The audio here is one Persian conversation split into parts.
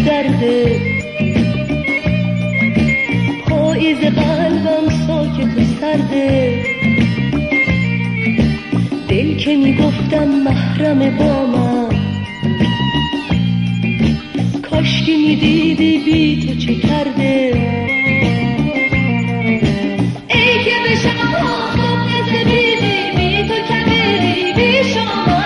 درده، پاییز قلبم ساکت و سرده. دل که میگفتم محرم با من، کاشکی میدیدی بی تو چه کرده. ای که به شبها صبح سپیدی، بی تو کبیری بی شما.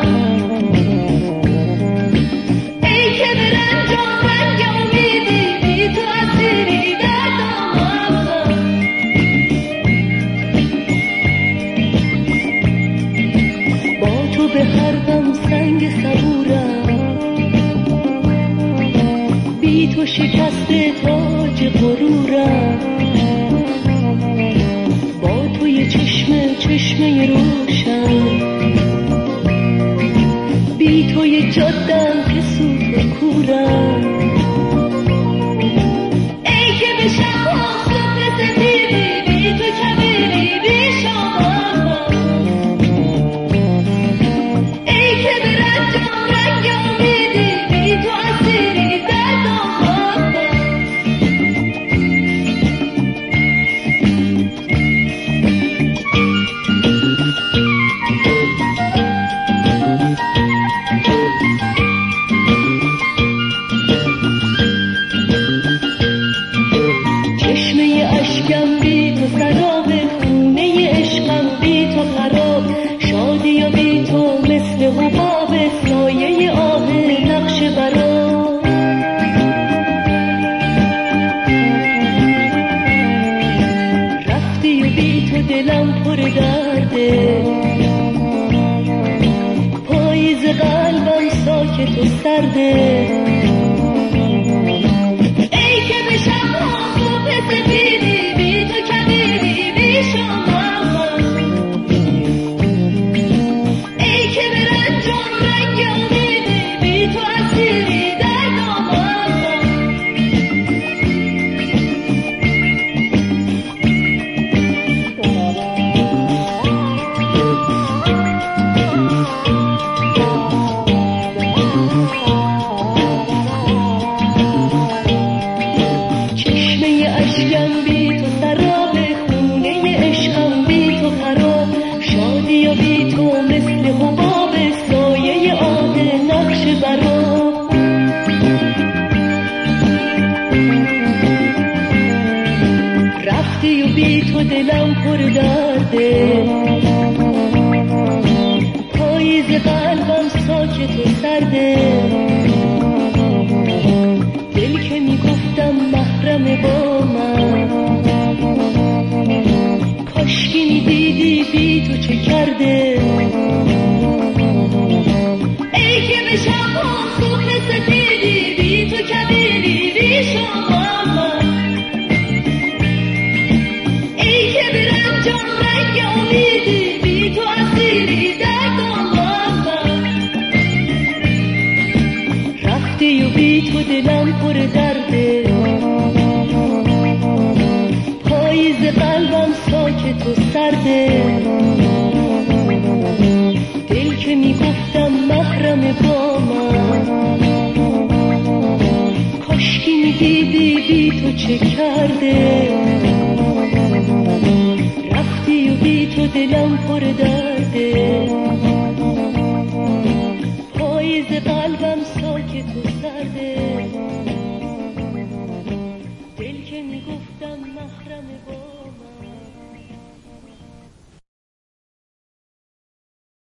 ای که به رنجام رنگ امیدی، بی تو اسیری در دامم. با تو به هر غم سنگ صبورم، بی تو شکست تاج غرورم. با تو یه چشمه روشن، بی تو یه جادم که سوت و کورم. ای که به شبها صبح سپیدی، بی تو کبیری بی شما. ای که به رنجام رنگ امیدی، بی تو اسیری در دامم. چشمه اشکم بی تو سراب، خونه عشقم بی تو خراب. شادی و بی تو مثل حباب، سایه آب نقش برا. رفتی و بی تو دلم پر درده، پاییز قلبم ساکت و سرده. ای که به شبها صبح سپیدی، بی تو کبیری بی شما. ای که به رنجام رنگ امیدی، بی تو اسیری در دامم. چشمه اشکم بی تو سراب، خونه عشقم بی تو خراب. شادی و بی تو مثل حباب، سایه آب نقش برا. رفتی و بی تو دلم پر درده، پاییز قلبم ساکت و سرده. دل که میگفتم محرم با من، کاشکی میدیدی بی تو چه کرده. ای که به شبها صبح سپیدی، بی تو کبیری بی شما. ای که به رنجام رنگ امیدی، بی تو اسیری در دامم. رفتی و بی تو دلم پر درده، پاییز قلبم ساکت و سرده. دل که میگفتم محرم با من، کاشکی میدیدی بی تو چه کرده. رفتی و بی تو دلم پر درده، پاییز قلبم ساکت و سرده. دل که میگفتم محرم با من.